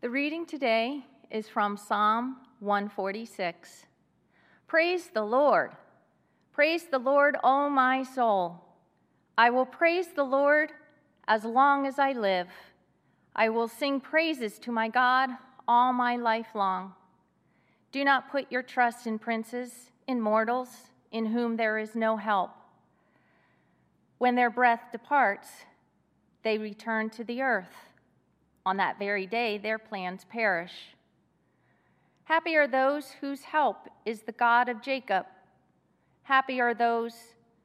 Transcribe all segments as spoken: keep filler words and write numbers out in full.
The reading today is from Psalm one forty-six. Praise the Lord. Praise the Lord, O my soul. I will praise the Lord as long as I live. I will sing praises to my God all my life long. Do not put your trust in princes, in mortals, in whom there is no help. When their breath departs, they return to the earth. On that very day, their plans perish. Happy are those whose help is the God of Jacob. Happy are those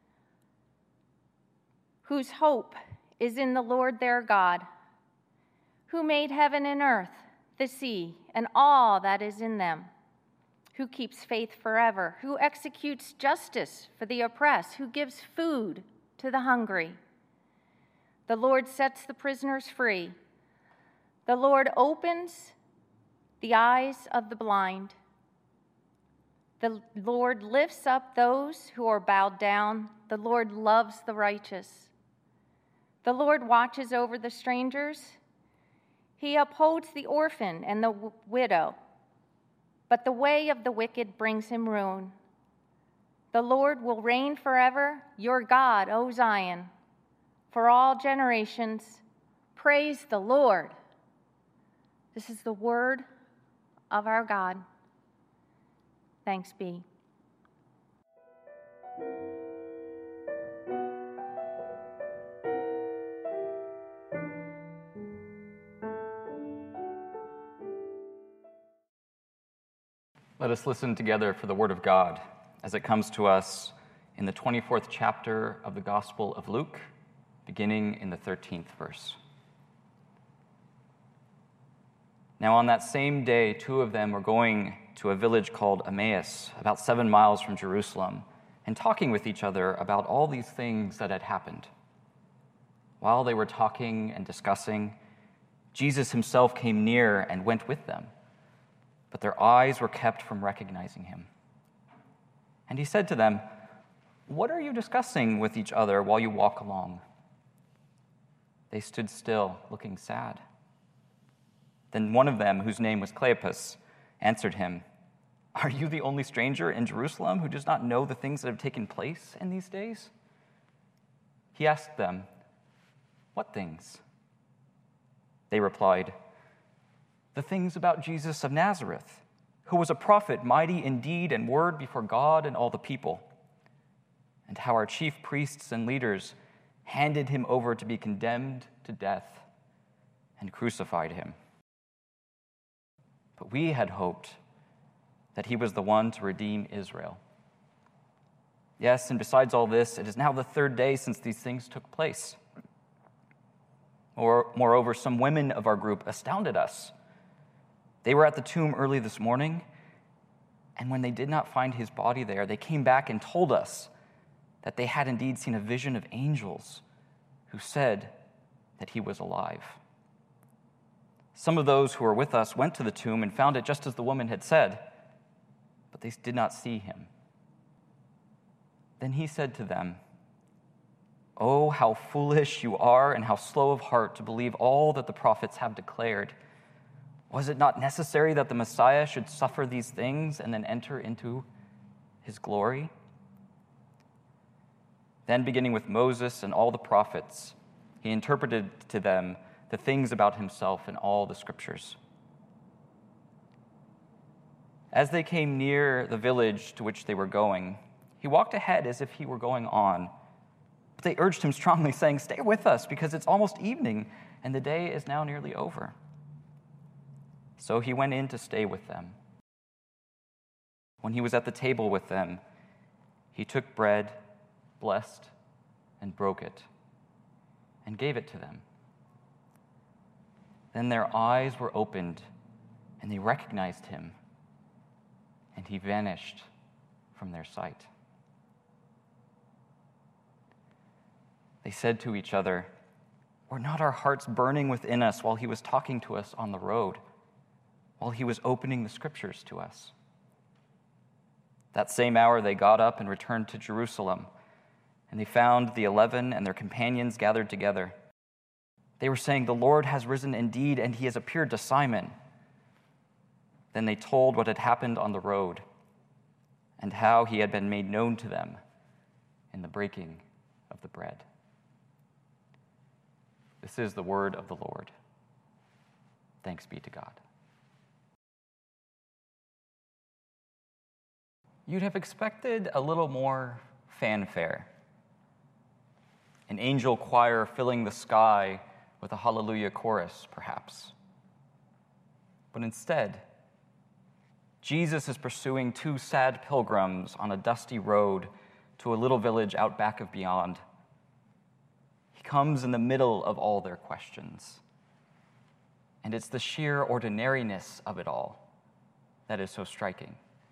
whose hope is in the Lord their God, who made heaven and earth, the sea, and all that is in them, who keeps faith forever, who executes justice for the oppressed, who gives food to the hungry. The Lord sets the prisoners free. The Lord opens the eyes of the blind. The Lord lifts up those who are bowed down. The Lord loves the righteous. The Lord watches over the strangers. He upholds the orphan and the w- widow. But the way of the wicked brings him ruin. The Lord will reign forever, your God, O Zion. For all generations, praise the Lord. This is the word of our God. Thanks be. Let us listen together for the word of God as it comes to us in the twenty-fourth chapter of the Gospel of Luke, beginning in the thirteenth verse. Now on that same day, two of them were going to a village called Emmaus, about seven miles from Jerusalem, and talking with each other about all these things that had happened. While they were talking and discussing, Jesus himself came near and went with them, but their eyes were kept from recognizing him. And he said to them, "What are you discussing with each other while you walk along?" They stood still, looking sad. Then one of them, whose name was Cleopas, answered him, "Are you the only stranger in Jerusalem who does not know the things that have taken place in these days?" He asked them, "What things?" They replied, "The things about Jesus of Nazareth, who was a prophet, mighty in deed and word before God and all the people, and how our chief priests and leaders handed him over to be condemned to death and crucified him. But we had hoped that he was the one to redeem Israel. Yes, and besides all this, it is now the third day since these things took place. Moreover, some women of our group astounded us. They were at the tomb early this morning, and when they did not find his body there, they came back and told us that they had indeed seen a vision of angels who said that he was alive. Some of those who were with us went to the tomb and found it just as the woman had said, but they did not see him." Then he said to them, "Oh, how foolish you are and how slow of heart to believe all that the prophets have declared. Was it not necessary that the Messiah should suffer these things and then enter into his glory?" Then, beginning with Moses and all the prophets, he interpreted to them the things about himself in all the scriptures. As they came near the village to which they were going, he walked ahead as if he were going on. But they urged him strongly, saying, "Stay with us, because it's almost evening, and the day is now nearly over." So he went in to stay with them. When he was at the table with them, he took bread, blessed, and broke it, and gave it to them. Then their eyes were opened, and they recognized him, and he vanished from their sight. They said to each other, "Were not our hearts burning within us while he was talking to us on the road, while he was opening the scriptures to us?" That same hour they got up and returned to Jerusalem, and they found the eleven and their companions gathered together. They were saying, "The Lord has risen indeed, and he has appeared to Simon." Then they told what had happened on the road and how he had been made known to them in the breaking of the bread. This is the word of the Lord. Thanks be to God. You'd have expected a little more fanfare. An angel choir filling the sky with a hallelujah chorus, perhaps. But instead, Jesus is pursuing two sad pilgrims on a dusty road to a little village out back of beyond. He comes in the middle of all their questions. And it's the sheer ordinariness of it all that is so striking.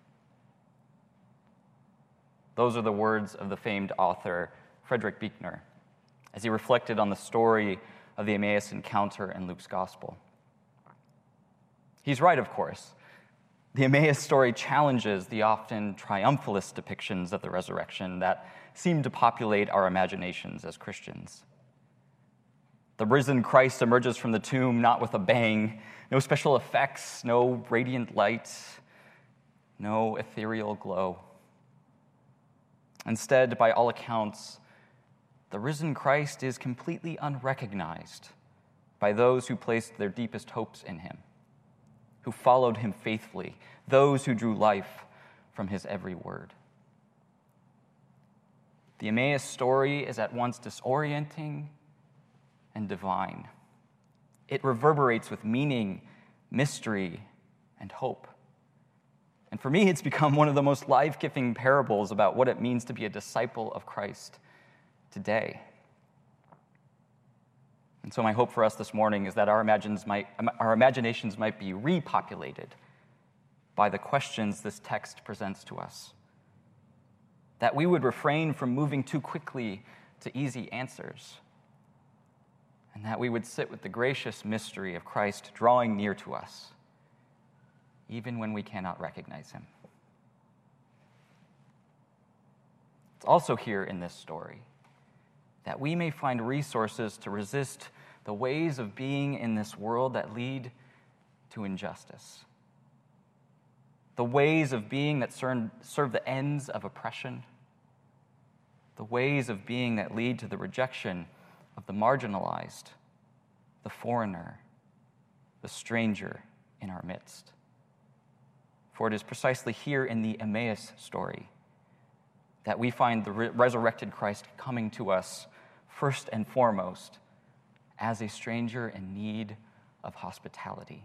Those are the words of the famed author Frederick Buechner as he reflected on the story of the Emmaus encounter in Luke's gospel. He's right, of course. The Emmaus story challenges the often triumphalist depictions of the resurrection that seem to populate our imaginations as Christians. The risen Christ emerges from the tomb not with a bang, no special effects, no radiant light, no ethereal glow. Instead, by all accounts, the risen Christ is completely unrecognized by those who placed their deepest hopes in him, who followed him faithfully, those who drew life from his every word. The Emmaus story is at once disorienting and divine. It reverberates with meaning, mystery, and hope. And for me, it's become one of the most life-giving parables about what it means to be a disciple of Christ today. And so my hope for us this morning is that our, imagines might, our imaginations might be repopulated by the questions this text presents to us. That we would refrain from moving too quickly to easy answers. And that we would sit with the gracious mystery of Christ drawing near to us, even when we cannot recognize him. It's also here in this story that we may find resources to resist the ways of being in this world that lead to injustice, the ways of being that serve the ends of oppression, the ways of being that lead to the rejection of the marginalized, the foreigner, the stranger in our midst. For it is precisely here in the Emmaus story that we find the re- resurrected Christ coming to us first and foremost as a stranger in need of hospitality.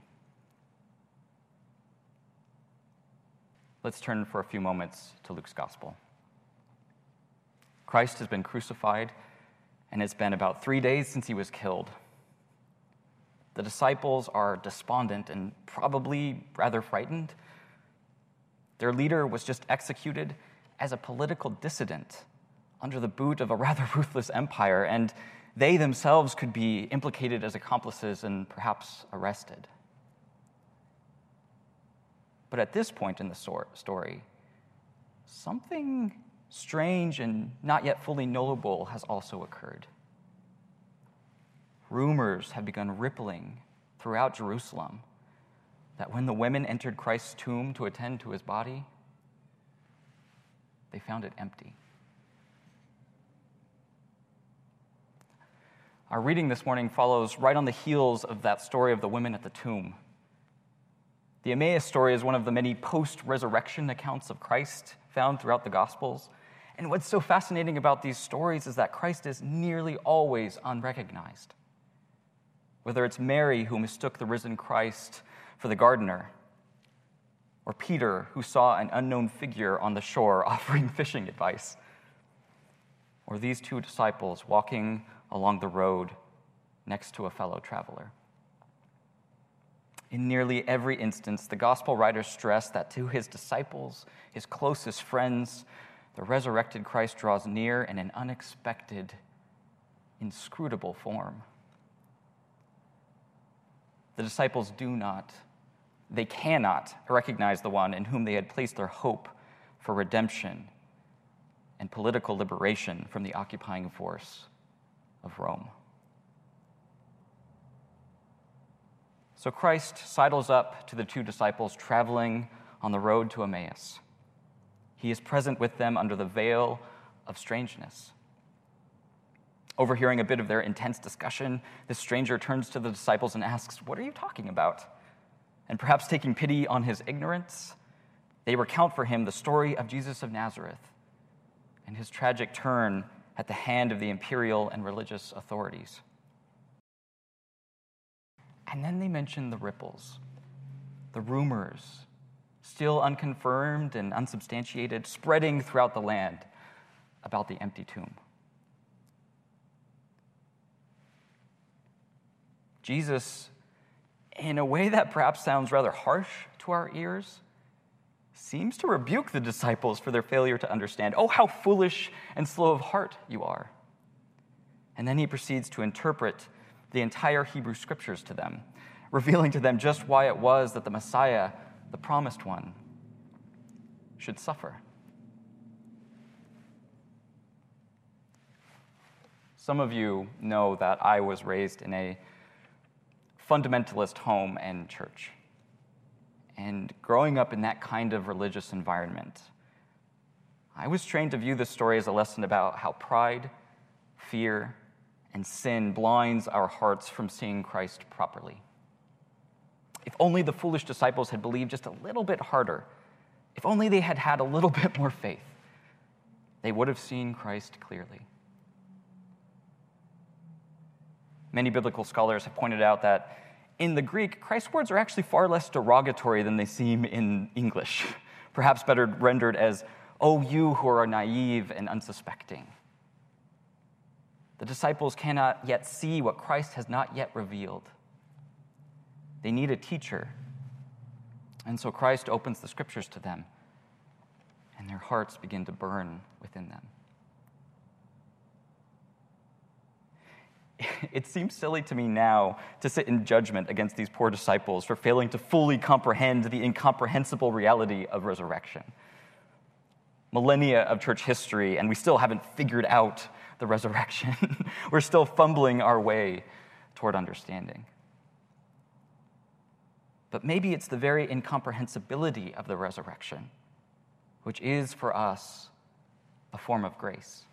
Let's turn for a few moments to Luke's gospel. Christ has been crucified, and it's been about three days since he was killed. The disciples are despondent and probably rather frightened. Their leader was just executed as a political dissident under the boot of a rather ruthless empire, and they themselves could be implicated as accomplices and perhaps arrested. But at this point in the story, something strange and not yet fully knowable has also occurred. Rumors have begun rippling throughout Jerusalem that when the women entered Christ's tomb to attend to his body, they found it empty. Our reading this morning follows right on the heels of that story of the women at the tomb. The Emmaus story is one of the many post-resurrection accounts of Christ found throughout the Gospels. And what's so fascinating about these stories is that Christ is nearly always unrecognized. Whether it's Mary, who mistook the risen Christ for the gardener, or Peter, who saw an unknown figure on the shore offering fishing advice, or these two disciples walking along the road next to a fellow traveler. In nearly every instance, the gospel writers stress that to his disciples, his closest friends, the resurrected Christ draws near in an unexpected, inscrutable form. The disciples do not, they cannot recognize the one in whom they had placed their hope for redemption and political liberation from the occupying force of Rome. So Christ sidles up to the two disciples traveling on the road to Emmaus. He is present with them under the veil of strangeness. Overhearing a bit of their intense discussion, this stranger turns to the disciples and asks, "What are you talking about?" And perhaps taking pity on his ignorance, they recount for him the story of Jesus of Nazareth and his tragic turn at the hand of the imperial and religious authorities. And then they mention the ripples, the rumors, still unconfirmed and unsubstantiated, spreading throughout the land about the empty tomb. Jesus, in a way that perhaps sounds rather harsh to our ears, seems to rebuke the disciples for their failure to understand. "Oh, how foolish and slow of heart you are." And then he proceeds to interpret the entire Hebrew scriptures to them, revealing to them just why it was that the Messiah, the promised one, should suffer. Some of you know that I was raised in a fundamentalist home and church. And growing up in that kind of religious environment, I was trained to view this story as a lesson about how pride, fear, and sin blinds our hearts from seeing Christ properly. If only the foolish disciples had believed just a little bit harder, if only they had had a little bit more faith, they would have seen Christ clearly. Many biblical scholars have pointed out that in the Greek, Christ's words are actually far less derogatory than they seem in English, perhaps better rendered as, "Oh, you who are naive and unsuspecting." The disciples cannot yet see what Christ has not yet revealed. They need a teacher. And so Christ opens the scriptures to them, and their hearts begin to burn within them. It seems silly to me now to sit in judgment against these poor disciples for failing to fully comprehend the incomprehensible reality of resurrection. Millennia of church history, and we still haven't figured out the resurrection. We're still fumbling our way toward understanding. But maybe it's the very incomprehensibility of the resurrection, which is for us a form of grace.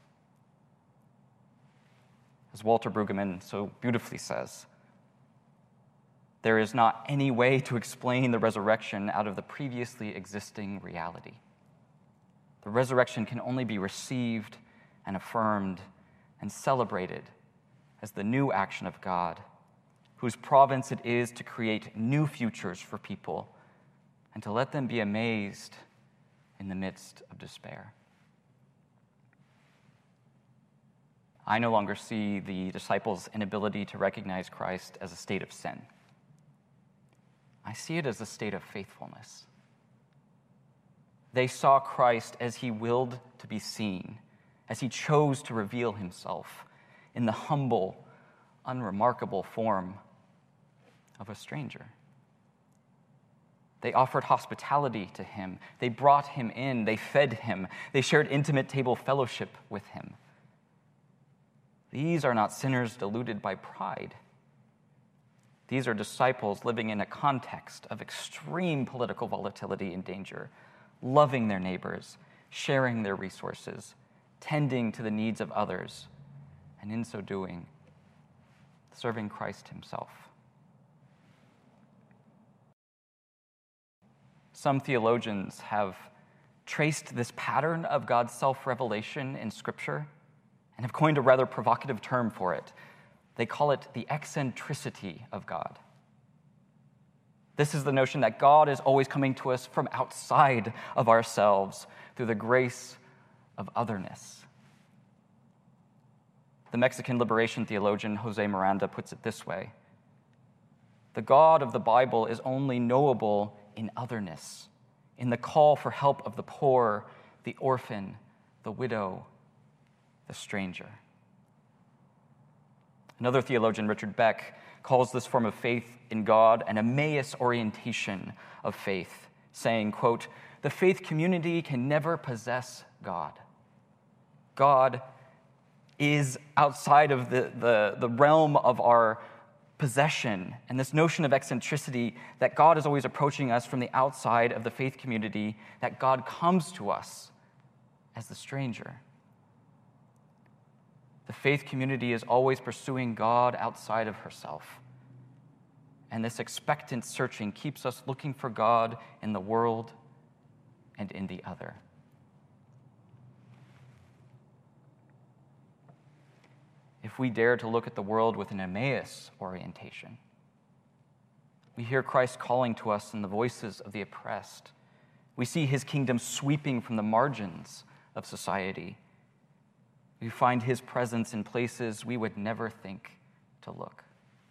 As Walter Brueggemann so beautifully says, there is not any way to explain the resurrection out of the previously existing reality. The resurrection can only be received and affirmed and celebrated as the new action of God, whose province it is to create new futures for people and to let them be amazed in the midst of despair. I no longer see the disciples' inability to recognize Christ as a state of sin. I see it as a state of faithfulness. They saw Christ as he willed to be seen, as he chose to reveal himself in the humble, unremarkable form of a stranger. They offered hospitality to him. They brought him in. They fed him. They shared intimate table fellowship with him. These are not sinners deluded by pride. These are disciples living in a context of extreme political volatility and danger, loving their neighbors, sharing their resources, tending to the needs of others, and in so doing, serving Christ himself. Some theologians have traced this pattern of God's self-revelation in Scripture and have coined a rather provocative term for it. They call it the eccentricity of God. This is the notion that God is always coming to us from outside of ourselves through the grace of otherness. The Mexican liberation theologian Jose Miranda puts it this way: the God of the Bible is only knowable in otherness, in the call for help of the poor, the orphan, the widow, the stranger. Another theologian, Richard Beck, calls this form of faith in God an Emmaus orientation of faith, saying, quote, "The faith community can never possess God. God is outside of the, the, the realm of our possession and this notion of eccentricity, that God is always approaching us from the outside of the faith community, that God comes to us as the stranger. The faith community is always pursuing God outside of herself. And this expectant searching keeps us looking for God in the world and in the other. If we dare to look at the world with an Emmaus orientation, we hear Christ calling to us in the voices of the oppressed. We see his kingdom sweeping from the margins of society. We find his presence in places we would never think to look.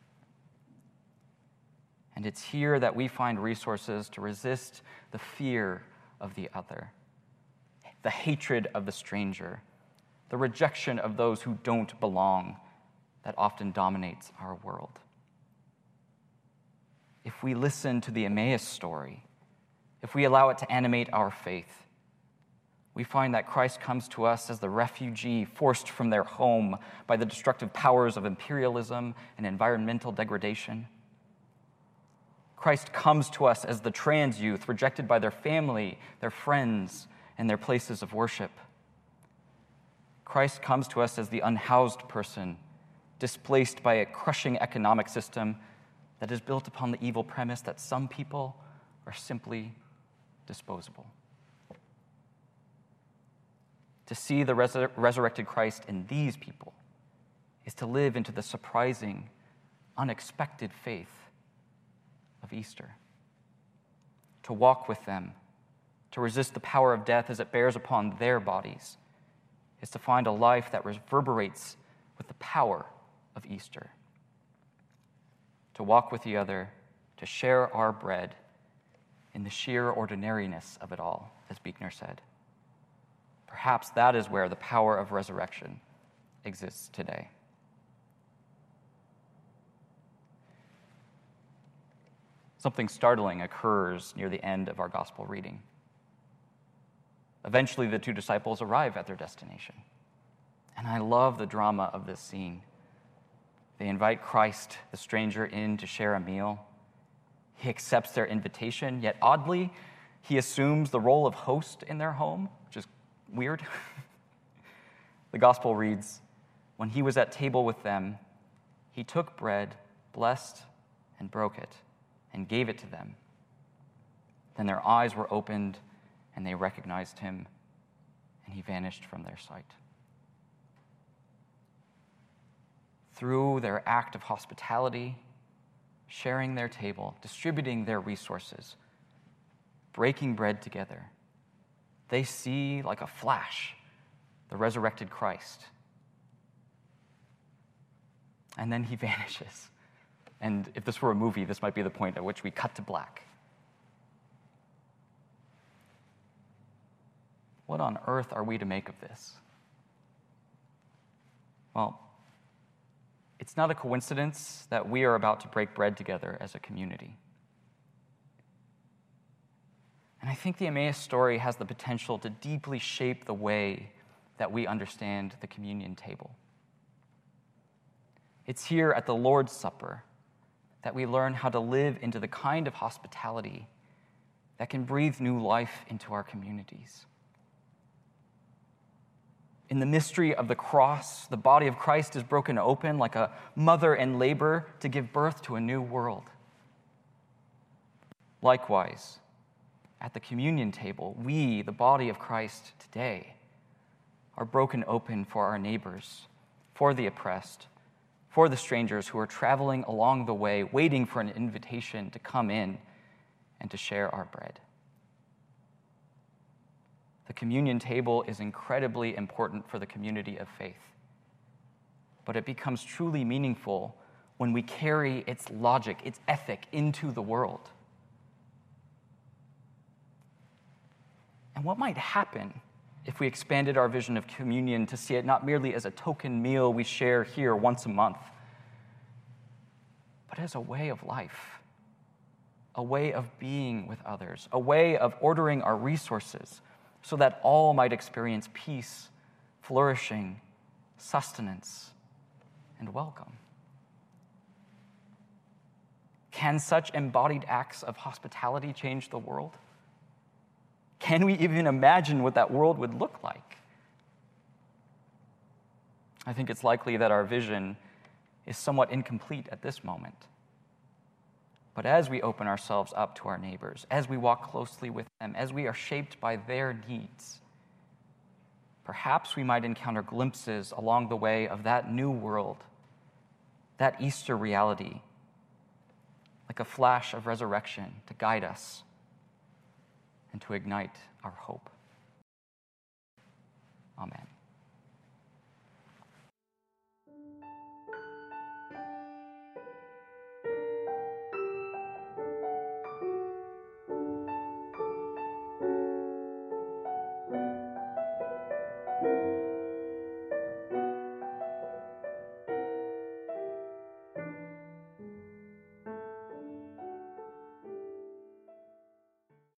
And it's here that we find resources to resist the fear of the other, the hatred of the stranger, the rejection of those who don't belong that often dominates our world. If we listen to the Emmaus story, if we allow it to animate our faith, we find that Christ comes to us as the refugee forced from their home by the destructive powers of imperialism and environmental degradation. Christ comes to us as the trans youth rejected by their family, their friends, and their places of worship. Christ comes to us as the unhoused person, displaced by a crushing economic system that is built upon the evil premise that some people are simply disposable. To see the resur- resurrected Christ in these people is to live into the surprising, unexpected faith of Easter. To walk with them, to resist the power of death as it bears upon their bodies, is to find a life that reverberates with the power of Easter. To walk with the other, to share our bread in the sheer ordinariness of it all, as Buechner said. Perhaps that is where the power of resurrection exists today. Something startling occurs near the end of our gospel reading. Eventually, the two disciples arrive at their destination. And I love the drama of this scene. They invite Christ, the stranger, in to share a meal. He accepts their invitation, yet oddly, he assumes the role of host in their home, which is weird. The gospel reads, "When he was at table with them, he took bread, blessed, and broke it, and gave it to them. Then their eyes were opened, and they recognized him, and he vanished from their sight." Through their act of hospitality, sharing their table, distributing their resources, breaking bread together, they see, like a flash, the resurrected Christ. And then he vanishes. And if this were a movie, this might be the point at which we cut to black. What on earth are we to make of this? Well, it's not a coincidence that we are about to break bread together as a community. And I think the Emmaus story has the potential to deeply shape the way that we understand the communion table. It's here at the Lord's Supper that we learn how to live into the kind of hospitality that can breathe new life into our communities. In the mystery of the cross, the body of Christ is broken open like a mother in labor to give birth to a new world. Likewise, at the communion table, we, the body of Christ today, are broken open for our neighbors, for the oppressed, for the strangers who are traveling along the way, waiting for an invitation to come in and to share our bread. The communion table is incredibly important for the community of faith, but it becomes truly meaningful when we carry its logic, its ethic into the world. And what might happen if we expanded our vision of communion to see it not merely as a token meal we share here once a month, but as a way of life, a way of being with others, a way of ordering our resources so that all might experience peace, flourishing, sustenance, and welcome. Can such embodied acts of hospitality change the world? Can we even imagine what that world would look like? I think it's likely that our vision is somewhat incomplete at this moment. But as we open ourselves up to our neighbors, as we walk closely with them, as we are shaped by their needs, perhaps we might encounter glimpses along the way of that new world, that Easter reality, like a flash of resurrection to guide us and to ignite our hope. Amen.